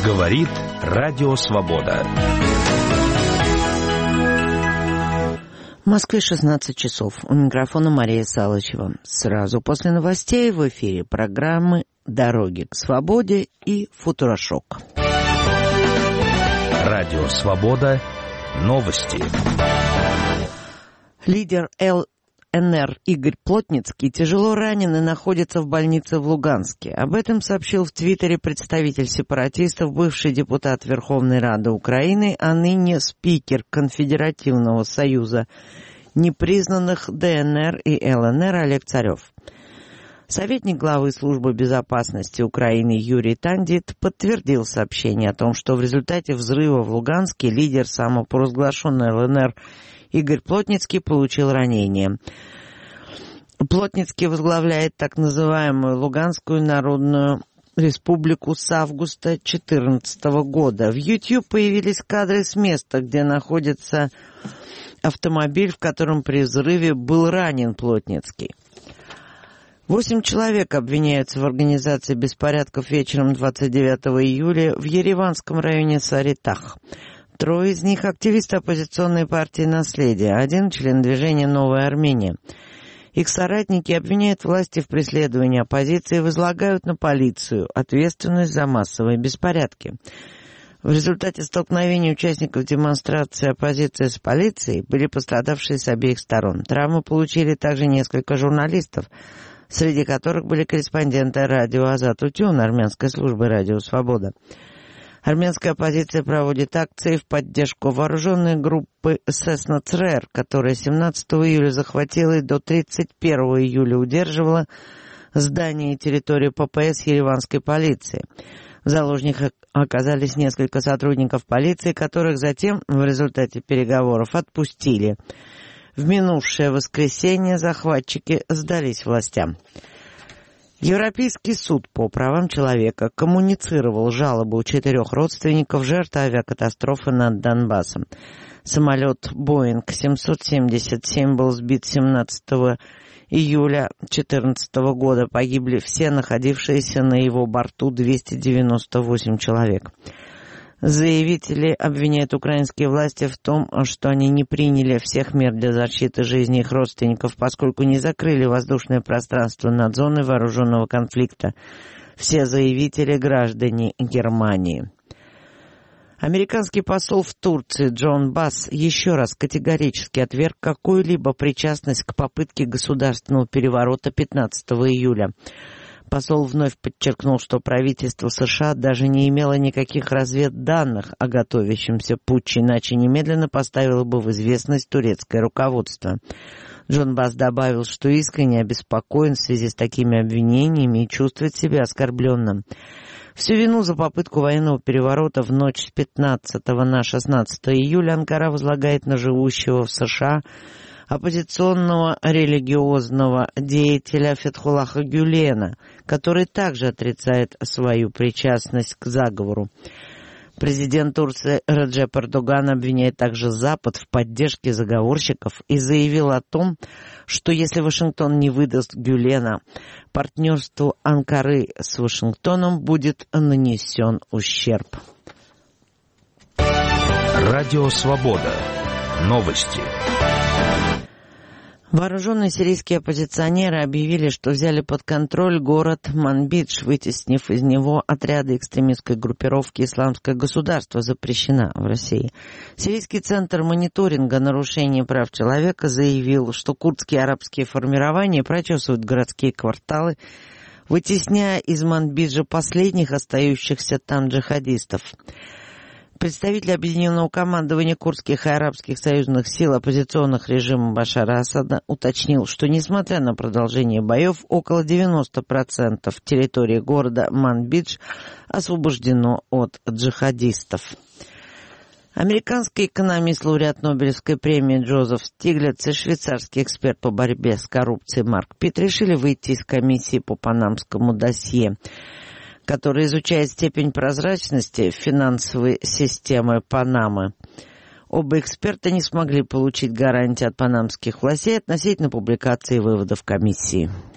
Говорит Радио Свобода. В Москве 16 часов. У микрофона Мария Салычева. Сразу после новостей в эфире программы «Дороги к свободе» и «Футурошок». Радио Свобода. Новости. Лидер ЛНР Игорь Плотницкий тяжело ранен и находится в больнице в Луганске. Об этом сообщил в Твиттере представитель сепаратистов, бывший депутат Верховной Рады Украины, а ныне спикер Конфедеративного союза непризнанных ДНР и ЛНР Олег Царев. Советник главы службы безопасности Украины Юрий Тандит подтвердил сообщение о том, что в результате взрыва в Луганске лидер самопровозглашенной ЛНР Игорь Плотницкий получил ранение. Плотницкий возглавляет так называемую Луганскую народную республику с августа 2014 года. В YouTube появились кадры с места, где находится автомобиль, в котором при взрыве был ранен Плотницкий. 8 человек обвиняются в организации беспорядков вечером 29 июля в Ереванском районе Саритах. 3 из них – активисты оппозиционной партии «Наследие», 1 – член движения «Новая Армения». Их соратники обвиняют власти в преследовании оппозиции и возлагают на полицию ответственность за массовые беспорядки. В результате столкновения участников демонстрации оппозиции с полицией были пострадавшие с обеих сторон. Травмы получили также несколько журналистов, среди которых были корреспонденты радио «Азат Утюн» армянской службы «Радио Свобода». Армянская оппозиция проводит акции в поддержку вооруженной группы Сесна Црер, которая 17 июля захватила и до 31 июля удерживала здание и территорию ППС ереванской полиции. В заложниках оказались несколько сотрудников полиции, которых затем в результате переговоров отпустили. В минувшее воскресенье захватчики сдались властям. Европейский суд по правам человека коммуницировал жалобы у 4 родственников жертв авиакатастрофы над Донбассом. Самолет Boeing 777 был сбит 17 июля 2014 года. Погибли все находившиеся на его борту 298 человек. Заявители обвиняют украинские власти в том, что они не приняли всех мер для защиты жизни их родственников, поскольку не закрыли воздушное пространство над зоной вооруженного конфликта. Все заявители – граждане Германии. Американский посол в Турции Джон Басс еще раз категорически отверг какую-либо причастность к попытке государственного переворота 15 июля. Посол вновь подчеркнул, что правительство США даже не имело никаких разведданных о готовящемся путче, иначе немедленно поставило бы в известность турецкое руководство. Джон Басс добавил, что искренне обеспокоен в связи с такими обвинениями и чувствует себя оскорбленным. Всю вину за попытку военного переворота в ночь с 15 на 16 июля Анкара возлагает на живущего в США оппозиционного религиозного деятеля Фетхуллаха Гюлена, который также отрицает свою причастность к заговору. Президент Турции Реджеп Эрдоган обвиняет также Запад в поддержке заговорщиков и заявил о том, что если Вашингтон не выдаст Гюлена, партнерству Анкары с Вашингтоном будет нанесен ущерб. Радио Свобода. Новости. Вооруженные сирийские оппозиционеры объявили, что взяли под контроль город Манбидж, вытеснив из него отряды экстремистской группировки «Исламское государство», запрещена в России. Сирийский центр мониторинга нарушений прав человека заявил, что курдские арабские формирования прочесывают городские кварталы, вытесняя из Манбиджа последних остающихся там джихадистов. Представитель объединенного командования курдских и арабских союзных сил оппозиционных режима Башара Асада уточнил, что несмотря на продолжение боев, около 90% территории города Манбидж освобождено от джихадистов. Американский экономист, лауреат Нобелевской премии Джозеф Стиглиц и швейцарский эксперт по борьбе с коррупцией Марк Питт решили выйти из комиссии по панамскому досье, который изучает степень прозрачности финансовой системы Панамы. Оба эксперта не смогли получить гарантии от панамских властей относительно публикации выводов комиссии.